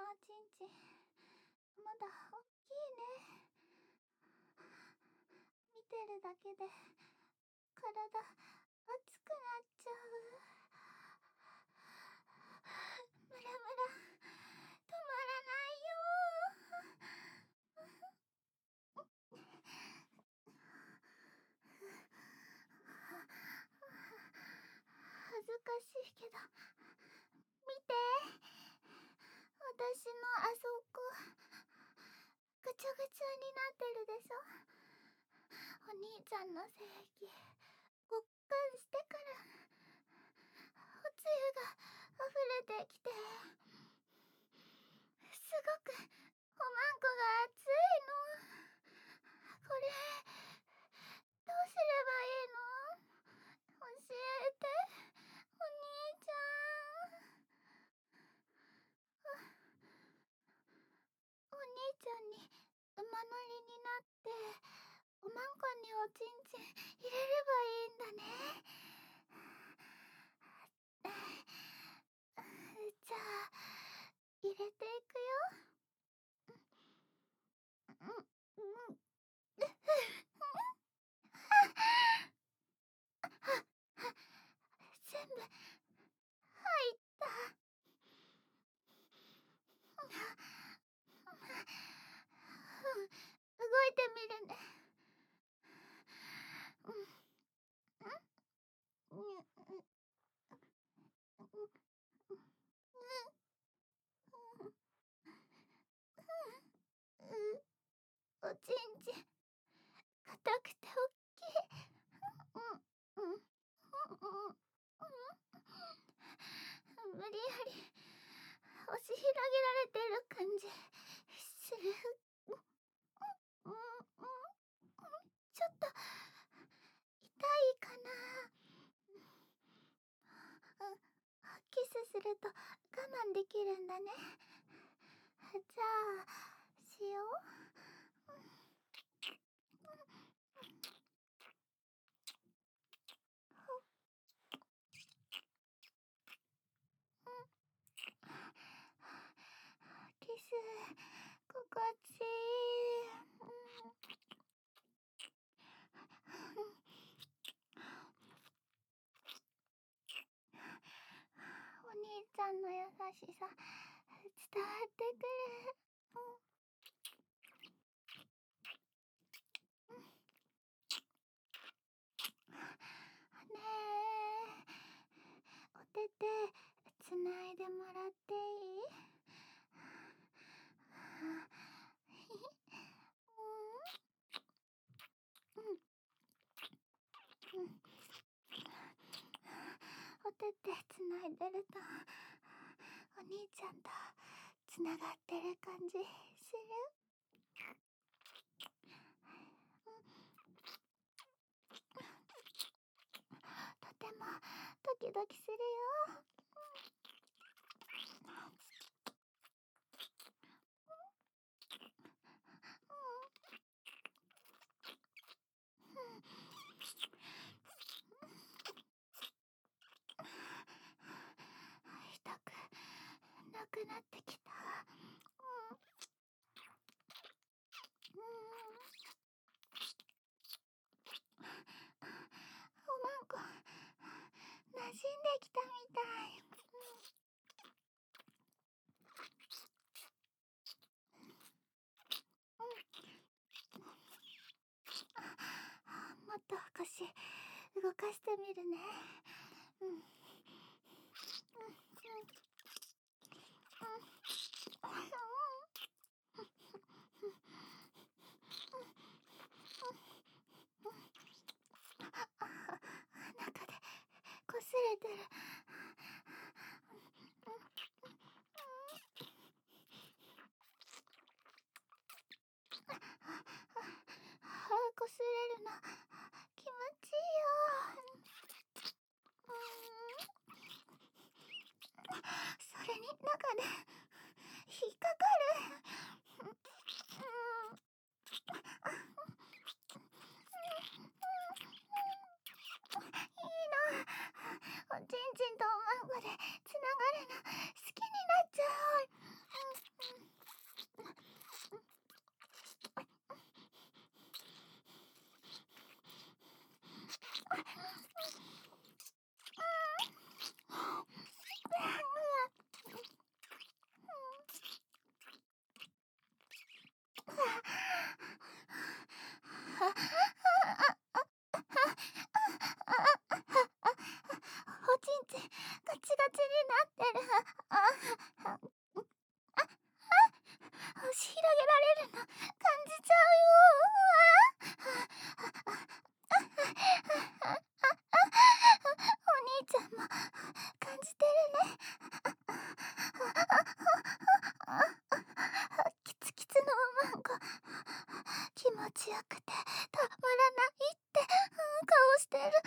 おちんちん、まだ大きいね。見てるだけで体熱くなっちゃう。ムラムラ止まらないよ。恥ずかしいけど見て、私のあそこぐちゃぐちゃになってるでしょ。お兄ちゃんの精液ごっくんしてからおつゆが溢れてきて、すごくおまんこが熱いの。これどうすればいいの？教えて、お兄ちゃん。お兄ちゃんに馬乗りになっておまんこにおちんちん入れればいいんだね。じゃあ入れていくよ。全部入った。動いてみるね。おちんちん硬くておっきい。無理やり押し広げられてる感じする。ちょっと痛いかな。キスすると我慢できるんだね。じゃあしよう。キス心地いい。お兄ちゃんの優しさ伝わってくる。ねえ、お手手つないでもらっていい？お手手つないでるとお兄ちゃんとつながってる感じする？とてもドキドキするよ。痛くなくなってきた。おまんこ馴染んできたみたい。もっと腰動かしてみるね。中でこすれてる。こすれるの気持ちいいよ。それに中で引っかかる。いいの。おちんちんとおまんこでつながるの好きになっちゃう。 ちよくてたまらないって、顔してる。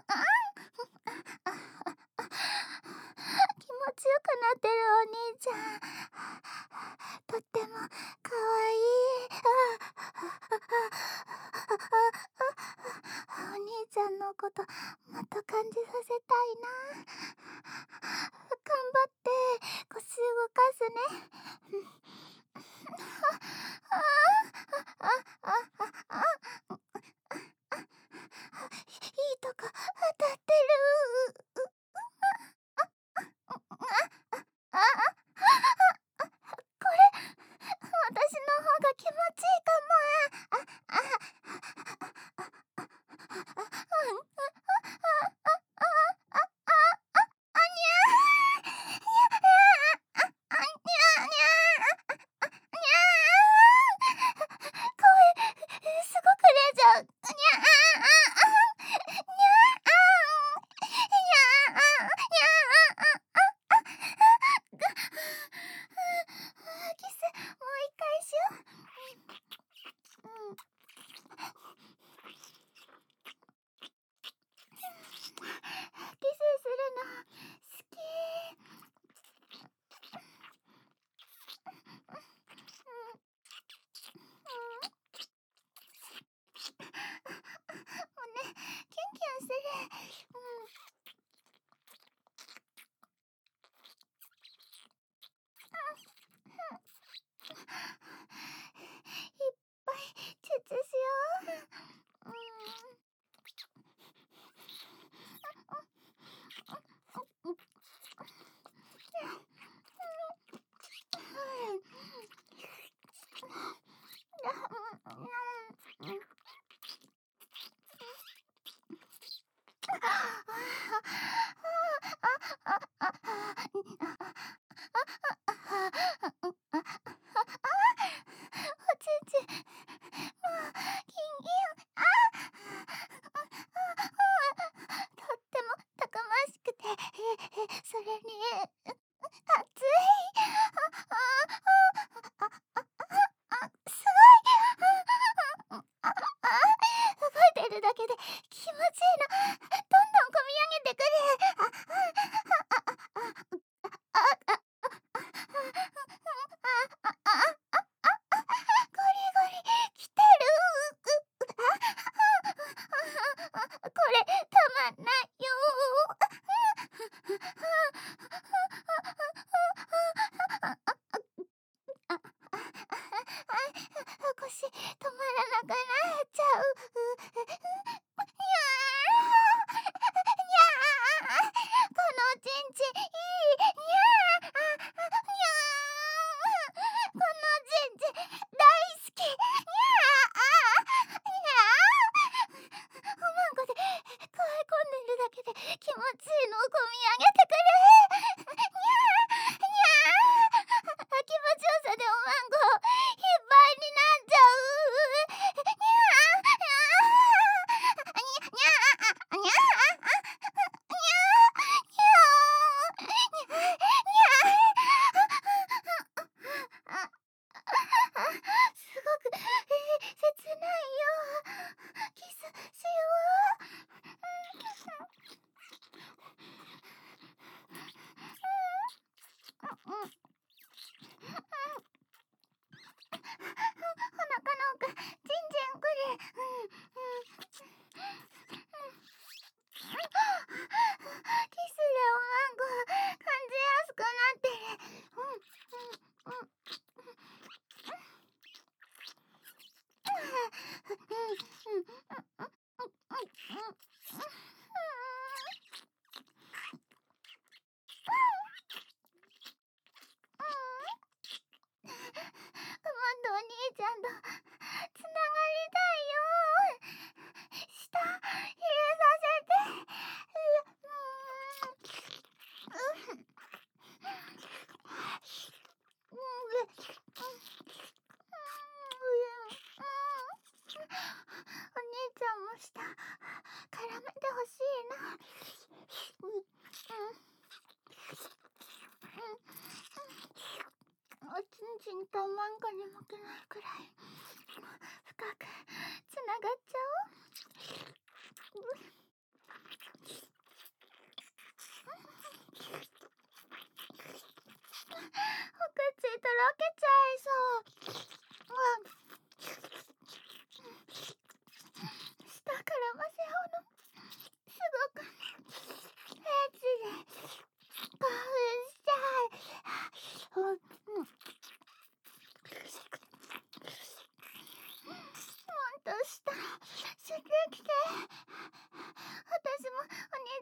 気持ちよくなってるお兄ちゃん。とってもかわいい。お兄ちゃんのこともっと感じさせたいな。頑張って腰動かすね。いいとこ当たってる。あ、これ、私の方が気持ちいいかも。すごくれいちゃう。にキス、もう一回しよう。キスするの好き。もうね、キュンキュンする。いっぱいチュッチュしよう。おちんちん、もう、ギンギン、とってもたくましくて、それに、熱い。すごい。動いてるだけで気持ちいいの。どんどん込み上げてくる。ゴリゴリ来てる。これたまんないよ。腰止まらなくなっちゃう。このちんちんいい。このちんちん大好き。おまんこで可愛込んでるだけで気持ちいいのを込み上げてくる。気持ちよさでおまんこいっぱいになっちゃう。すごく、切ないよ。キスしよう。キス。お腹の奥、じんじんくれ。キスでおまんこ感じやすくなってる。もっとお兄ちゃんとつながりたいよ。舌入れさせて。お兄ちゃんも舌絡めてほしいな。おちんちんとおまんこに負けないくらい深く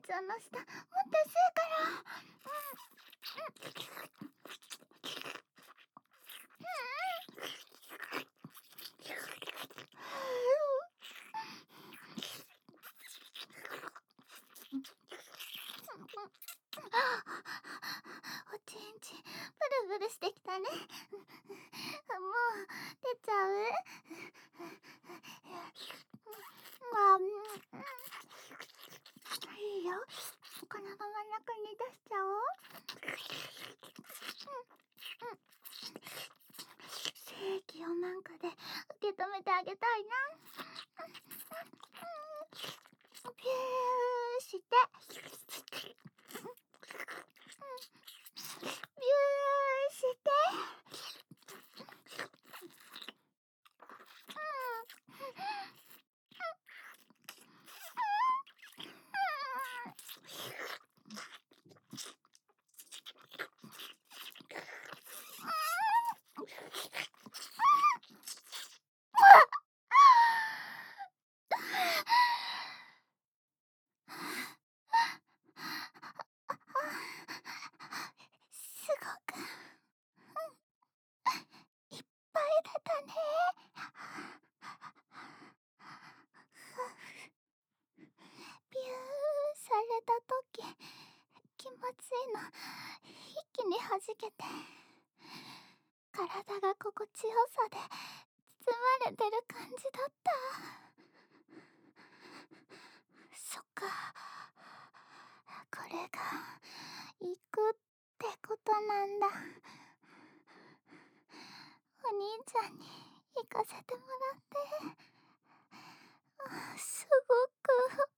ちゃんの舌もっと吸うから。おちんちんブルブルしてきたね。もう出ちゃう？いいよ、このまま中に出しちゃおう。精液をなんかで受け止めてあげたいな。ピューして、ビューして、すごくいっぱい出たね。ビューされたとき気持ちいいの一気に弾けて、体が心地よさで包まれてる感じだった。そっか、これが行くってことなんだ。お兄ちゃんに行かせてもらって、すごく